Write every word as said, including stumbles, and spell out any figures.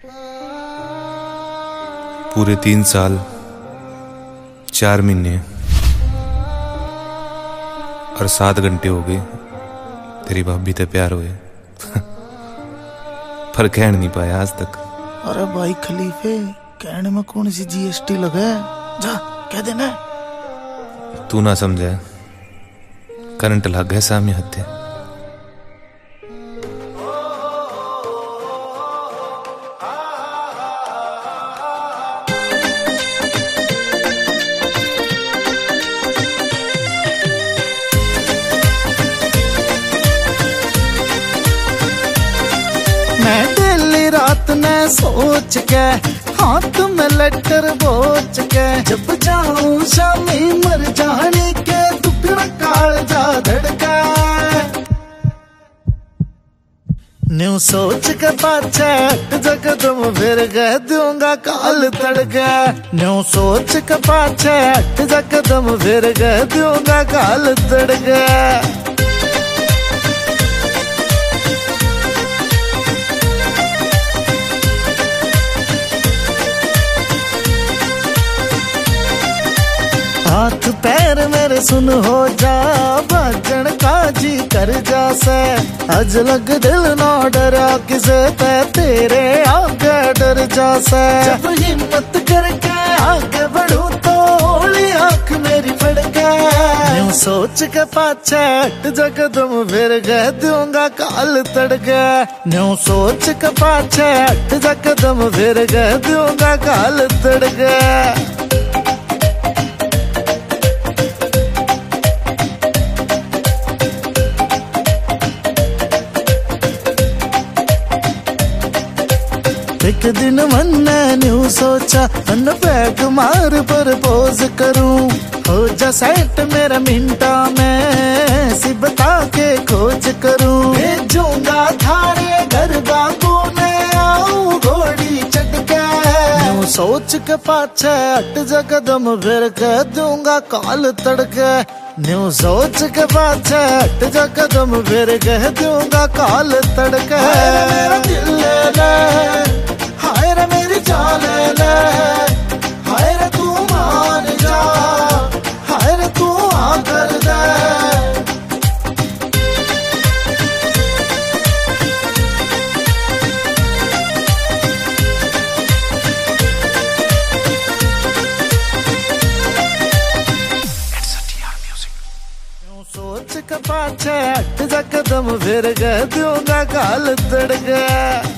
पूरे तीन साल चार महीने और सात घंटे हो गए तेरी भाभी ते प्यार हुए पर कह नहीं पाया आज तक। अरे भाई खलीफे, कहने में कौन सी जीएसटी लगा है, जा कह देना। तू ना समझे, करंट लग गया सामने हत्या। मैं डेली रात ने सोच के हाथ में लेटर बोच के, जब जाऊं शामी मर जाने के दुखड़ा काल जा धड़का। न्यू सोच के पाछे जगदम फिर कह दूंगा काल तड़का। न्यू सोच के पाछे जगदम फिर कह दूंगा काल तड़का। हाथ पैर मेरे सुन हो जा, भजन का जी कर जा से। अज लग दिल ना डरा किसे ते, तेरे आगे डर जा से। जब हिम्मत करके आगे बढ़ूं तो होली आंख मेरी फड़ के। यूं सोच के पाछे हट जगदम फिर कह दूंगा काल तड़के। यूं सोच के पाछे हट जगदम फिर कह दूंगा काल तड़के। एक दिन मन ने न्यू सोचा, मन बैग मार पर पोज करूं। हो जा सेट मेरा मिंटा में, सी बता के खोज करूं। भेजूंगा थारे घर बाबू ने, आऊं घोड़ी चढ़ के। न्यू सोच के पाछे हट जगदम फिर कह दूंगा काल तड़के। न्यू सोच के पाछे हट जगदम फिर कह दूंगा काल तड़के। मेरा दिल ले ले, हाय रे मेरी जान ले, हाय रे तू मान जा, हाय रे तू आ कर दे। सोच के पाछे हट जगदम फिर कह दूंगा काल तड़के।